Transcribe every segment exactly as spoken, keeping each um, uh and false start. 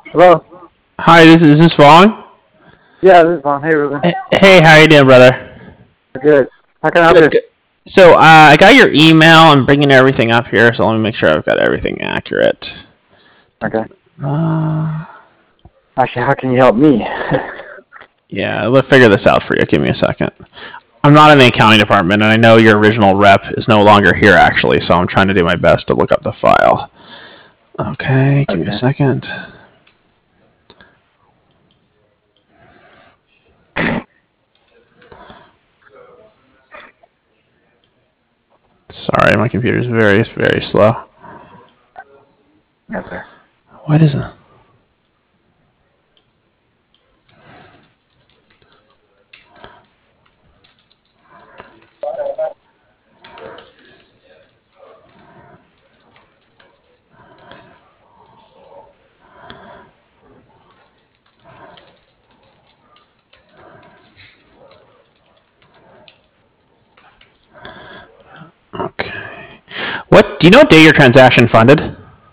Hello? Hi, this is this Vaughn. Yeah, this is Vaughn. Hey, Ruben. Hey, how you doing, brother? Good. How can I help Good, you? good. So uh, I got your email. I'm bringing everything up here, so let me make sure I've got everything accurate. Okay. Uh, Actually, how can you help me? yeah, let's figure this out for you. Give me a second. I'm not in the accounting department, and I know your original rep is no longer here, actually, so I'm trying to do my best to look up the file. Okay, give me a Okay. second. Sorry, my computer's very, very slow. Yes, sir. What is it? Okay. What, do you know what day your transaction funded?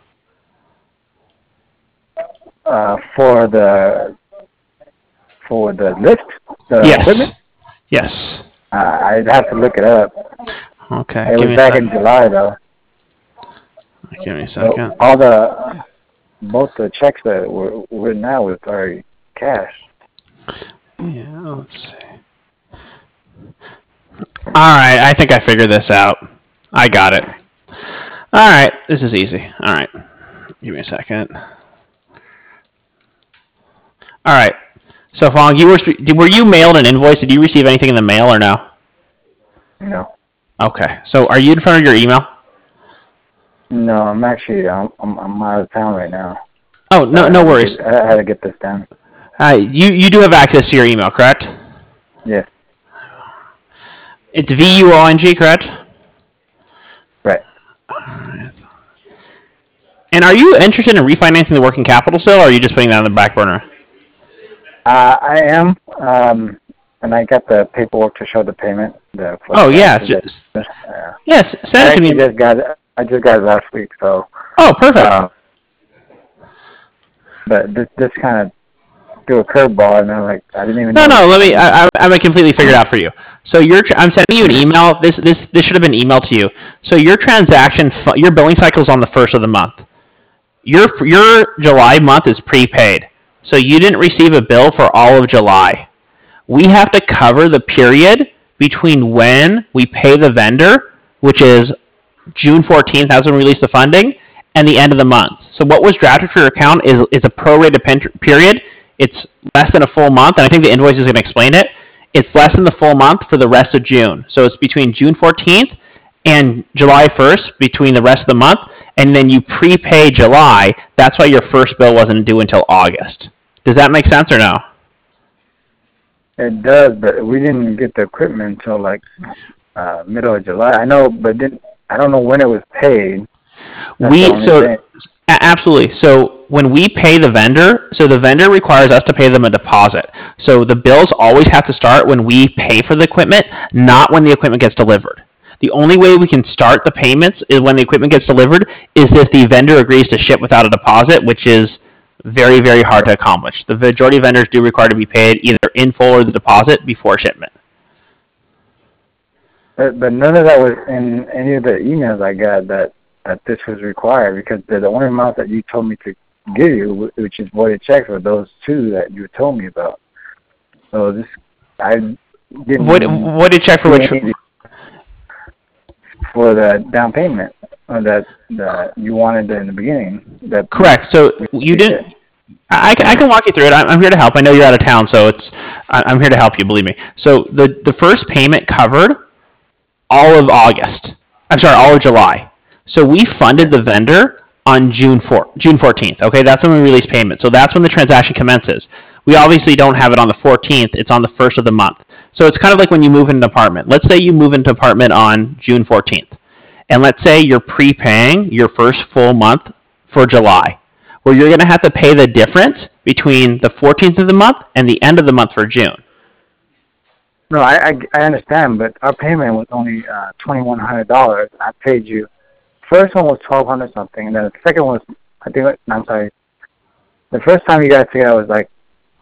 Uh, for the for the lift, the equipment, Yes. Yes. uh, I'd have to look it up. Okay, It give was me a back sec. in July, though. Give me a So second. all the both the checks that were written out was already cash. Yeah, let's see. All right, I think I figured this out. I got it. All right, this is easy. All right, give me a second. All right. So, Fong, you were were you mailed an invoice? Did you receive anything in the mail or no? You know. Okay. So, are you in front of your email? No, I'm actually I'm I'm, I'm out of town right now. Oh, So no, I no had to worries. get I had to get this done. Uh, you you do have access to your email, correct? Yes. It's V U O N G, correct? Right. And are you interested in refinancing the working capital still, or are you just putting that on the back burner? Uh, I am. Um, and I got the paperwork to show the payment, the for the Oh, yeah. taxes. Just, That, uh, yes, I send it to actually me. just got it. I just got it last week, so. Oh, perfect. Uh, but this this kind of threw a curveball, and I'm like, I didn't even No, know no. this Let me. happened. I, I, I'm gonna completely figure it out for you. So you're. I'm sending you an email. This. This. This should have been emailed to you. So your transaction. Your billing cycle is on the first of the month. Your your July month is prepaid. So you didn't receive a bill for all of July. We have to cover the period between when we pay the vendor, which is June fourteenth, that's when we release the funding, and the end of the month. So what was drafted for your account is, is a prorated period. It's less than a full month, and I think the invoice is going to explain it. It's less than the full month for the rest of June. So it's between June fourteenth and July first between the rest of the month, and then you prepay July. That's why your first bill wasn't due until August. Does that make sense or no? It does, but we didn't get the equipment until like uh, middle of July. I know, but didn't I don't know when it was paid. That's the We only so thing. absolutely. So when we pay the vendor, so the vendor requires us to pay them a deposit. So the bills always have to start when we pay for the equipment, not when the equipment gets delivered. The only way we can start the payments is when the equipment gets delivered is if the vendor agrees to ship without a deposit, which is very, very hard to accomplish. The majority of vendors do require to be paid either in full or the deposit before shipment. But, but none of that was in any of the emails I got that that this was required, because the, the only amount that you told me to give you, which is voided checks, were those two that you told me about. So this, I What didn't what did you check for see which? any for the down payment or that that you wanted in the beginning. That we, Correct. So we, you we did. didn't. I, I can walk you through it. I'm, I'm here to help. I know you're out of town, so it's I'm here to help you. Believe me. So the the first payment covered all of August. I'm sorry, all of July. So we funded Okay. the vendor on June fourth, June fourteenth. Okay, that's when we release payment. So that's when the transaction commences. We obviously don't have it on the fourteenth. It's on the first of the month. So it's kind of like when you move in an apartment. Let's say you move into an apartment on June fourteenth, and let's say you're prepaying your first full month for July, where you're going to have to pay the difference between the fourteenth of the month and the end of the month for June. No, I, I I understand, but our payment was only uh, twenty one hundred dollars. I paid you. First one was twelve hundred something, and then the second one was I think I'm sorry. the first time you guys together was like,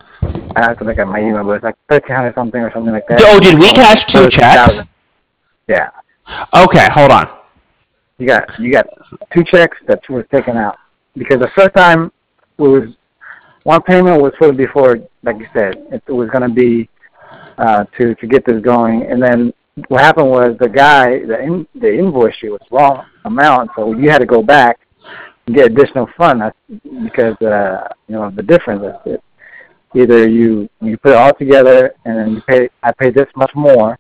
I have to look at my email, but it's like thirteen hundred something or something like that. Oh, did we cash two checks? Yeah. Okay, hold on. You got you got two checks that were taken out because the first time it was one payment was supposed to be for, like you said, it was going to be uh, to to get this going, and then what happened was the guy the in, the invoice sheet was wrong amount, so you had to go back and get additional funds because uh, you know the difference. Is either you you put it all together and then you pay I paid this much more,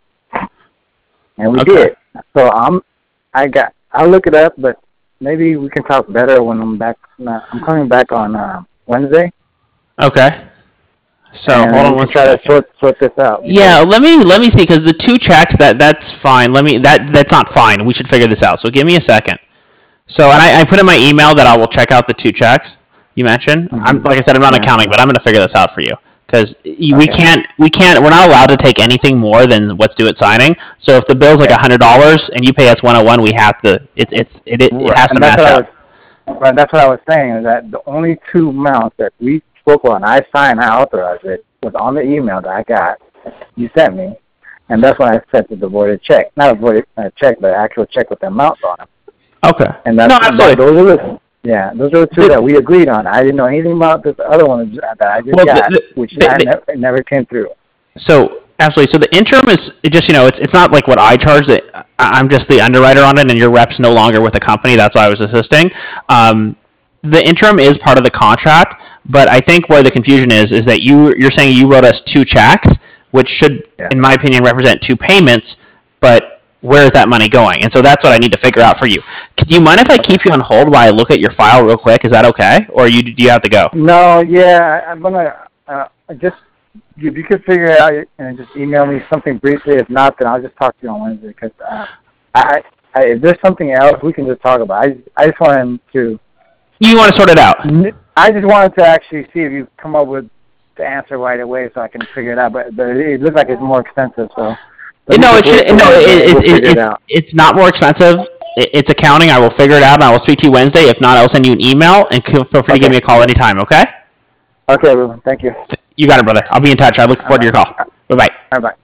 and we okay. did. So I'm I got I'll look it up, but maybe we can talk better when I'm back. I'm coming back on uh, Wednesday. Okay. So and hold on one try second. to sort, sort this out. Yeah, let me let me see because the two checks that that's fine. Let me that that's not fine. We should figure this out. So give me a second. So and I, I put in my email that I will check out the two checks you mentioned. Mm-hmm. I'm like I said, I'm not yeah. accounting, but I'm going to figure this out for you because okay. we can't we can't we're not allowed to take anything more than what's due at signing. So if the bill's like a hundred dollars and you pay us one hundred one, we have to. It's it's it it, it has to match up. Right, that's what I was saying. Is that the only two amounts that we spoke on, I signed, I authorized it, was on the email that I got. You sent me, and that's when I sent the voided check. Not a voided uh, check, but an actual check with the amounts on it. Okay. And that's, no, absolutely. That, those are the, yeah, those are the two that we agreed on. I didn't know anything about this other one that I just well, got, the, the, which the, I the, never, never came through. So. Absolutely. So the interim is just, you know, it's it's not like what I charge. That I'm just the underwriter on it, and your rep's no longer with the company. That's why I was assisting. Um, the interim is part of the contract, but I think where the confusion is is that you you're saying you wrote us two checks, which should, yeah. in my opinion, represent two payments. But where is that money going? And so that's what I need to figure out for you. Do you mind if I keep you on hold while I look at your file real quick? Is that okay, or you do you have to go? No. Yeah, I'm gonna uh, just. If you could figure it out and just email me something briefly, if not, then I'll just talk to you on Wednesday. Because uh, I, I, if there's something else, we can just talk about. I, I just want him to. You want to sort it out? I just wanted to actually see if you come up with the answer right away, so I can figure it out. But, but it looks like it's more expensive, so. No, it should, no, it, we'll it, it, it's it it's not more expensive. It, it's accounting. I will figure it out, and I will speak to you Wednesday. If not, I'll send you an email, and feel free okay. to give me a call anytime. Okay? Okay, Ruben. Thank you. You got it, brother. I'll be in touch. I look forward to your call. Bye-bye. Bye-bye.